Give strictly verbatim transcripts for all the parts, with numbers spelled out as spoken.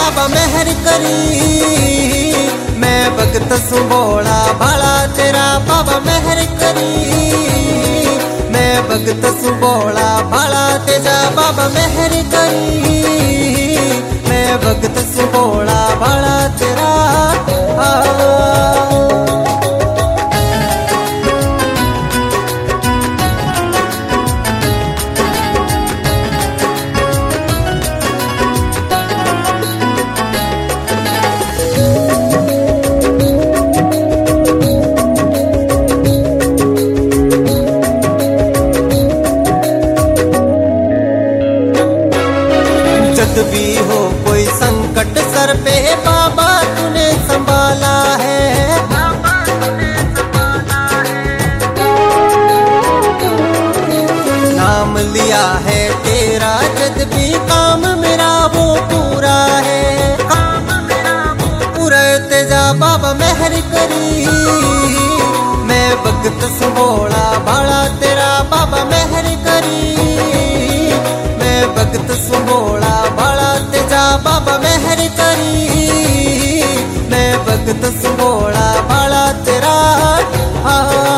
बाबा मेहर करी। मैं भगत सु भोला भाला तेरा बाबा मेहर करी। मैं भगत सु भोला भाला तेजा बाबा मेहर करी। मैं भगत सु भोला भाला तेरा आ जब भी हो कोई संकट सर पे बाबा तूने संभाला है। नाम लिया है तेरा जब भी काम मेरा वो पूरा है। पूरा तेजा बाबा मेहर करी। मैं भगत सु भोला भाला तेरा बाबा मेहर करी। मैं भगत सु भोला भाला तेजा बाबा मेहर करी। मैं भगत सु भोला भाला तेरा आ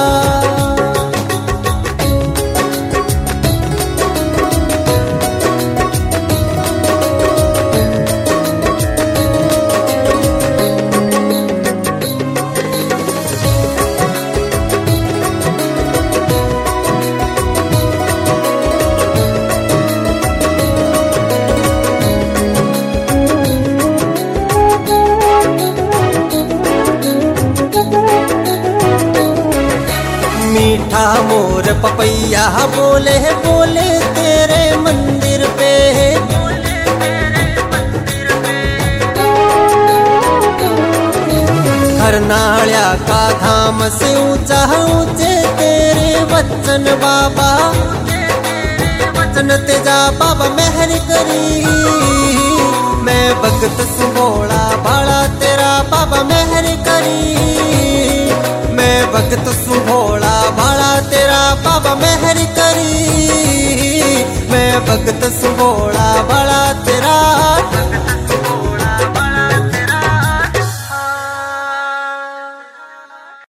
मीठा मोर पपैया बोले बोले तेरे मंदिर पे। करनाळ्या का धाम से ऊंचा ऊंचे तेरे वचन बाबा। वचन तेजा बाबा मेहर करी। मैं भगत सु भोला भाला तेरा बाबा मेहर करी। मैं भगत सु भोला भाला तेरा बाबा मेहर करी। मैं भगत सु भोला भाला